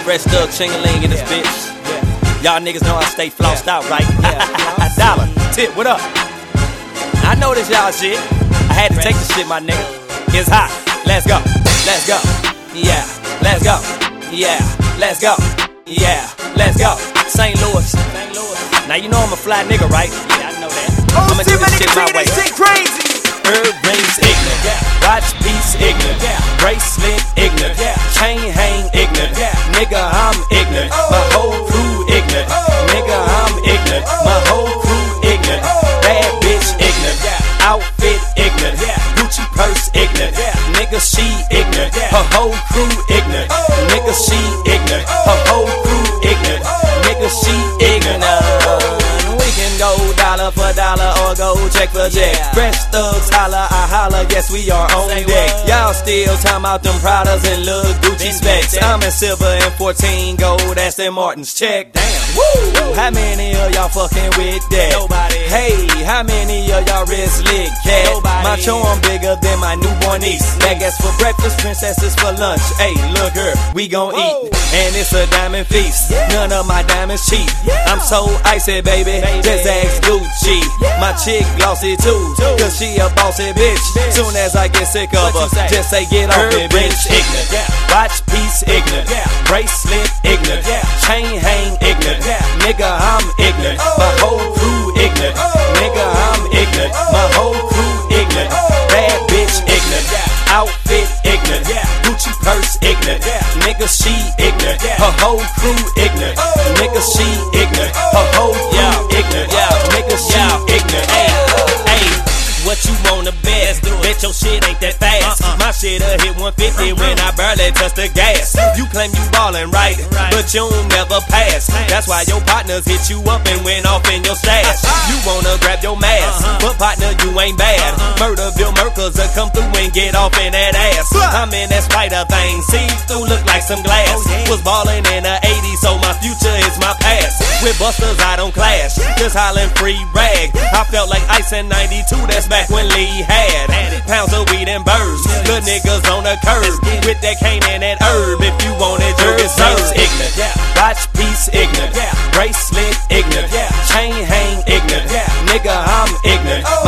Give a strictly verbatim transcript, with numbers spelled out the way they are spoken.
Fresh Thug Ching-a-ling in this Yeah. bitch. Yeah. Y'all niggas know I stay flossed Yeah. out, right? Yeah. Dollar, tip, what up? I know this y'all shit. I had to take the shit, my nigga. It's hot. Let's go. Let's go. Yeah. Let's go. Yeah. Let's go. Yeah. Let's go. Saint Louis. Saint Louis. Now you know I'm a fly nigga, right? Yeah, I know that. Oh, I'ma do this shit my way. shit crazy. Herb rings ignorant, watch piece ignorant, bracelet ignorant, chain hang ignorant, nigga I'm ignorant, my whole crew ignorant, nigga I'm ignorant, my whole crew ignorant, bad bitch ignorant, outfit ignorant, Gucci purse ignorant, nigga she ignorant, her whole crew ignorant, nigga she ignorant, her whole crew ignorant, nigga she ignorant. We can go dollar for dollar or go check for check. Yeah. Fresh Thugs holla, I holla, yes we are on Say deck. what? Y'all still talking about them Pradas and little Gucci Been specs. check. I'm in silver and fourteen gold, that's them Martin's check. Damn. Woo! How many of y'all fucking with that? Nobody. Hey, how many of y'all wrist lick cat? Nobody. My charm bigger than my newborn niece. Niggas for breakfast, princesses for lunch. Hey, look her, we gon' Whoa. eat. And it's a diamond feast. Yeah. None of my diamonds cheap. Yeah. I'm so icy, baby. Baby. Just ask Gucci. Yeah. My chick glossy too, Too. cause she a bossy bitch. Bitch. Soon as I get sick of What her, you say? just say get off Herb me, bitch. rings Ignorant, Yeah. watch piece ignorant, Yeah. bracelet ignorant, Yeah. chain hang ignorant, Yeah. nigga I'm ignorant, my whole crew ignorant, nigga I'm ignorant, my whole crew ignorant, bad bitch ignorant, outfit ignorant, Gucci purse ignorant, nigga she ignorant, her whole crew ignorant, nigga she ignorant, her whole crew ignorant, nigga she ignorant. Hey, hey, what you wanna bet? Bet your shit ain't that fast. Uh-uh. My shit'll hit one fifty when I barely touch the gas. You claim you ballin' right, Right. but you don't never pass. That's why your partners hit you up and went off in your stash. You wanna grab your mask, Uh-huh. but partner, you ain't bad. Uh-uh. Murderville Merkers will come through and get off in that ass. I'm in that spider thing, see through, look like some glass. Oh, yeah. Was ballin' in the eighties, so my future is my past. With busters, I don't clash, just hollin' free rag. I felt like ice in ninety-two, that's back when Lee had pounds of weed and birds. Good niggas on the curb with that cane and that herb. If you want it, you deserve ignorant. Watch piece ignorant, bracelet ignorant, chain hang ignorant. Nigga, I'm ignorant.